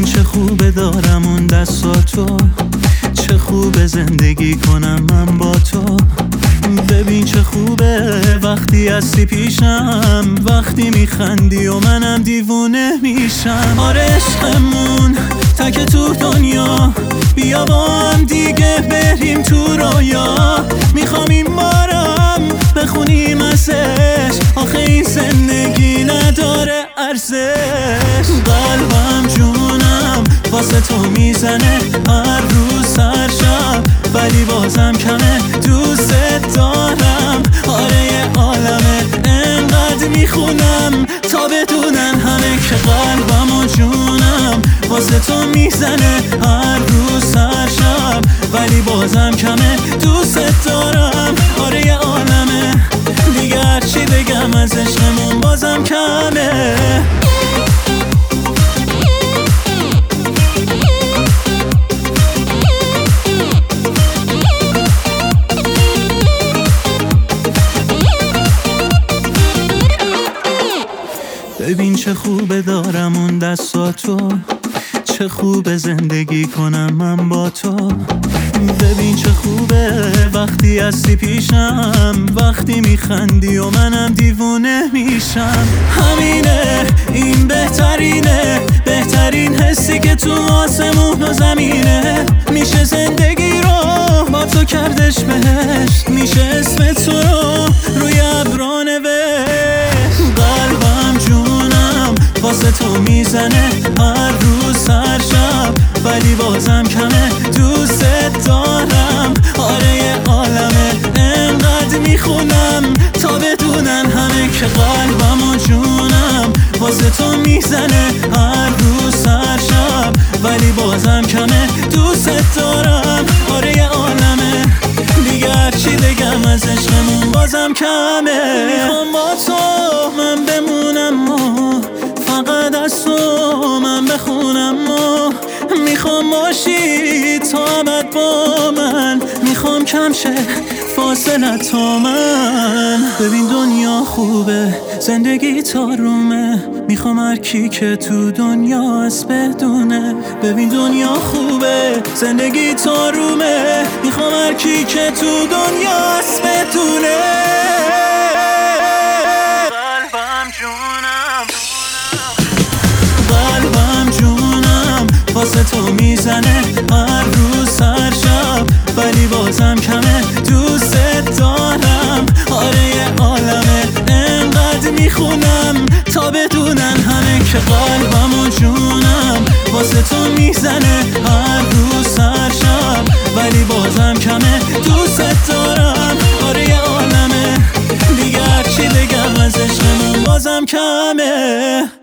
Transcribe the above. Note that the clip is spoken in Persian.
ببین چه خوبه دارم اون دستاتو، چه خوبه زندگی کنم من با تو. ببین چه خوبه وقتی هستی پیشم، وقتی میخندی و منم دیوونه میشم. آره عشقمون تک تو دنیا، بیا با هم دیگه بریم تو رویا. میخوام این بارم بخونیم ازش، آخه این زندگی نداره ارزش. قلبم جونم واسه تو میزنه هر روز هر شب، ولی بازم کمه دوست دارم. آره یه عالمه انقدر میخونم تا بدونن همه که قلبم و جونم واسه تو میزنه هر روز هر شب، ولی بازم کمه دوست دارم. آره یه عالمه دیگه هرچی بگم از عشقمون بازم کمه. ببین چه خوبه دارم اون دستاتو، چه خوبه زندگی کنم من با تو. ببین چه خوبه وقتی هستی پیشم، وقتی میخندی و منم دیوونه میشم. همینه این بهترینه، بهترین حسی که تو آسمون و زمینه. میشه زندگی رو با تو کردش بهشت، میشه اسم تو رو روی ابرا نوشت. قلبم جونم واسه تو میزنه هر روز هر شب، ولی بازم کمه دوست دارم. آره یه عالمه انقدر میخونم تا بدونن همه که قلبم و جونم واسه تو میزنه هر روز هر شب، ولی بازم کمه دوست دارم. آره یه عالمه دیگه هرچی بگم از عشقمون بازم کمه. میخوام با تو من بمونم و فقط از تو من بخونم و میخوام باشی تا ابد با من، میخوام کم شه فاصله تا من. ببین دنیا خوبه زندگی تارومه، میخوام هر کی که تو دنیا هست بدونه. ببین دنیا خوبه زندگی تارومه، میخوام هر کی که تو دنیا هست بدونه. قلبم جونم، قلبم جونم واسه تو میزنه هر روز هر شب، ولی بازم کمه دوست دارم. آره یه عالمه انقدر میخونم تا بدونن همه که قلبم و جونم واسه تو میزنه هر روز هر شب، ولی بازم کمه دوست دارم. آره یه عالمه دیگه هرچی بگم از عشقمون بازم کمه.